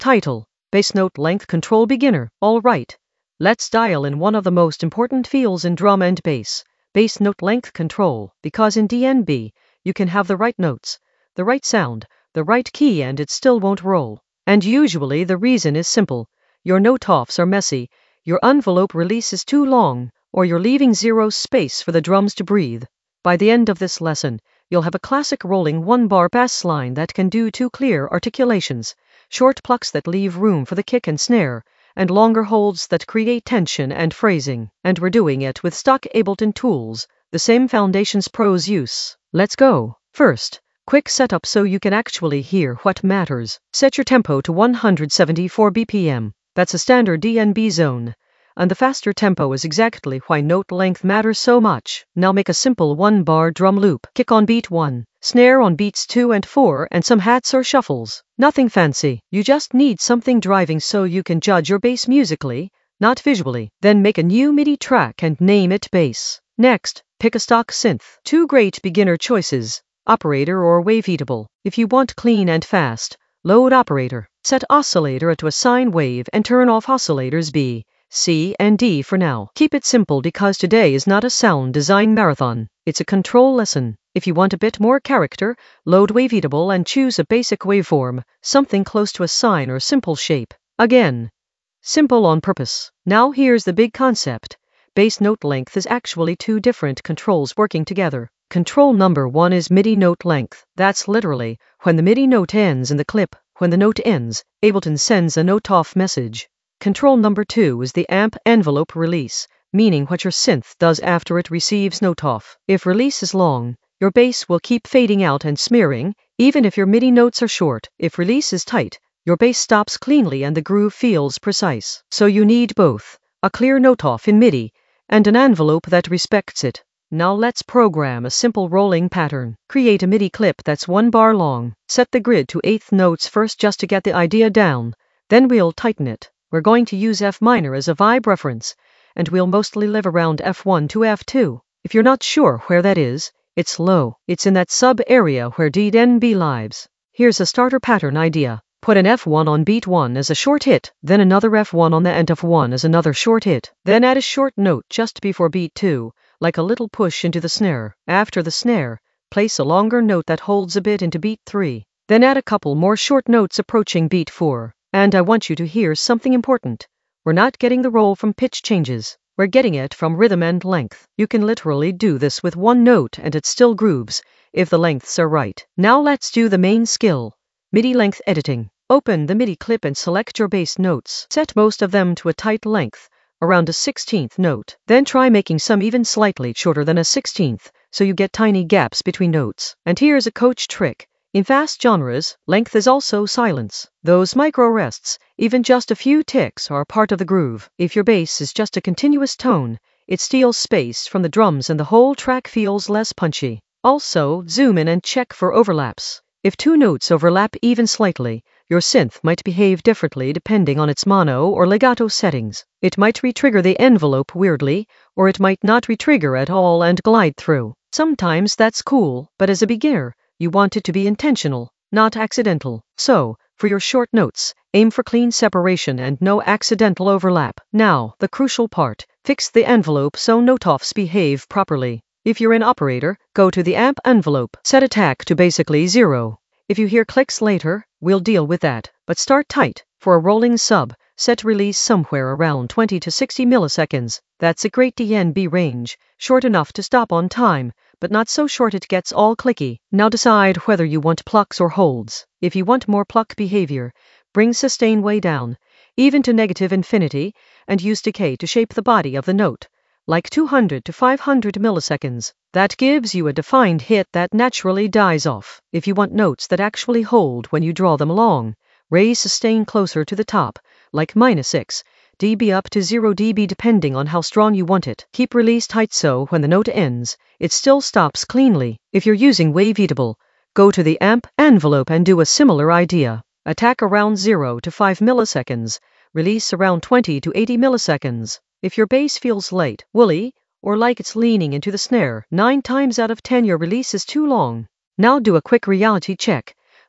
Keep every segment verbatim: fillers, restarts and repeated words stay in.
Title: Bass Note Length Control Beginner. Alright, let's dial in one of the most important fields in drum and bass, bass note length control, because in D N B, you can have the right notes, the right sound, the right key and it still won't roll. And usually the reason is simple. Your note offs are messy, your envelope release is too long, or you're leaving zero space for the drums to breathe. By the end of this lesson, you'll have a classic rolling one-bar bass line that can do two clear articulations, short plucks that leave room for the kick and snare, and longer holds that create tension and phrasing. And we're doing it with stock Ableton tools, the same foundations pros use. Let's go. First, quick setup so you can actually hear what matters. Set your tempo to one hundred seventy-four B P M. That's a standard D N B zone. And the faster tempo is exactly why note length matters so much. Now make a simple one-bar drum loop. Kick on beat one, snare on beats two and four, and some hats or shuffles. Nothing fancy. You just need something driving so you can judge your bass musically, not visually. Then make a new MIDI track and name it bass. Next, pick a stock synth. Two great beginner choices, operator or waveatable. If you want clean and fast, load operator. Set oscillator to a sine wave and turn off oscillators B, C, and D for now. Keep it simple because today is not a sound design marathon, it's a control lesson. If you want a bit more character, load waveatable and choose a basic waveform, something close to a sine or simple shape. Again, simple on purpose. Now here's the big concept. Bass note length is actually two different controls working together. Control number one is MIDI note length. That's literally when the MIDI note ends in the clip. When the note ends, Ableton sends a note off message. Control number two is the amp envelope release, meaning what your synth does after it receives note off. If release is long, your bass will keep fading out and smearing, even if your MIDI notes are short. If release is tight, your bass stops cleanly and the groove feels precise. So you need both, a clear note off in MIDI, and an envelope that respects it. Now let's program a simple rolling pattern. Create a MIDI clip that's one bar long. Set the grid to eighth notes first just to get the idea down. Then we'll tighten it. We're going to use F minor as a vibe reference, and we'll mostly live around F one to F two. If you're not sure where that is, it's low. It's in that sub area where D N B lives. Here's a starter pattern idea. Put an F one on beat one as a short hit, then another F one on the end of one as another short hit. Then add a short note just before beat two, like a little push into the snare. After the snare, place a longer note that holds a bit into beat three. Then add a couple more short notes approaching beat four. And I want you to hear something important. We're not getting the roll from pitch changes. We're getting it from rhythm and length. You can literally do this with one note and it still grooves, if the lengths are right. Now let's do the main skill. MIDI length editing. Open the MIDI clip and select your bass notes. Set most of them to a tight length, around a sixteenth note. Then try making some even slightly shorter than a sixteenth, so you get tiny gaps between notes. And here's a coach trick. In fast genres, length is also silence. Those micro rests, even just a few ticks, are part of the groove. If your bass is just a continuous tone, it steals space from the drums and the whole track feels less punchy. Also, zoom in and check for overlaps. If two notes overlap even slightly, your synth might behave differently depending on its mono or legato settings. It might retrigger the envelope weirdly, or it might not retrigger at all and glide through. Sometimes that's cool, but as a beginner, you want it to be intentional, not accidental. So, for your short notes, aim for clean separation and no accidental overlap. Now, the crucial part, fix the envelope so note offs behave properly. If you're in operator, go to the amp envelope. Set attack to basically zero. If you hear clicks later, we'll deal with that. But start tight. For a rolling sub, set release somewhere around twenty to sixty milliseconds. That's a great D N B range, short enough to stop on time, but not so short it gets all clicky. Now decide whether you want plucks or holds. If you want more pluck behavior, bring sustain way down, even to negative infinity, and use decay to shape the body of the note, like two hundred to five hundred milliseconds. That gives you a defined hit that naturally dies off. If you want notes that actually hold when you draw them along, raise sustain closer to the top, like minus six dB up to zero dB depending on how strong you want it. Keep release tight so when the note ends, it still stops cleanly. If you're using waveatable, go to the amp envelope and do a similar idea. Attack around zero to five milliseconds, release around twenty to eighty milliseconds. If your bass feels light, woolly, or like it's leaning into the snare, nine times out of ten your release is too long. Now do a quick reality check.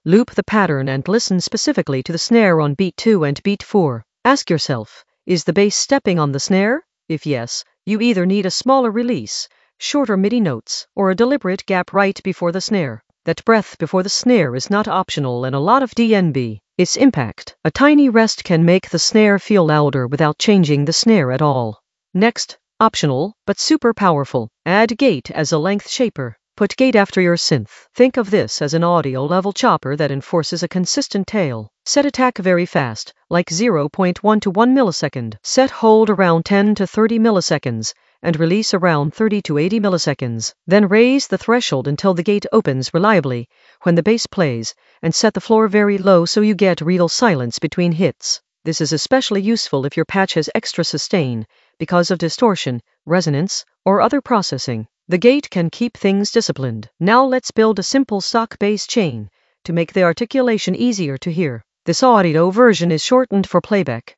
Loop the pattern and listen specifically to the snare on beat two and beat four. Ask yourself, is the bass stepping on the snare? If yes, you either need a smaller release, shorter MIDI notes, or a deliberate gap right before the snare. That breath before the snare is not optional in a lot of D N B. It's impact. A tiny rest can make the snare feel louder without changing the snare at all. Next, optional, but super powerful. Add gate as a length shaper. Put gate after your synth. Think of this as an audio level chopper that enforces a consistent tail. Set attack very fast, like zero point one to one millisecond. Set hold around ten to thirty milliseconds, and release around thirty to eighty milliseconds. Then raise the threshold until the gate opens reliably when the bass plays, and set the floor very low so you get real silence between hits. This is especially useful if your patch has extra sustain, because of distortion, resonance, or other processing. The gate can keep things disciplined. Now let's build a simple stock bass chain to make the articulation easier to hear. This audio version is shortened for playback.